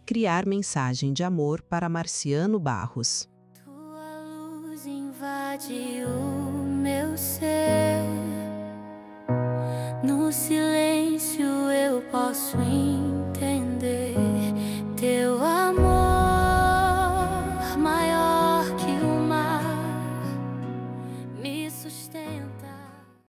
criar mensagem de amor para Marciano Barros. Tua luz invade o meu ser, no silêncio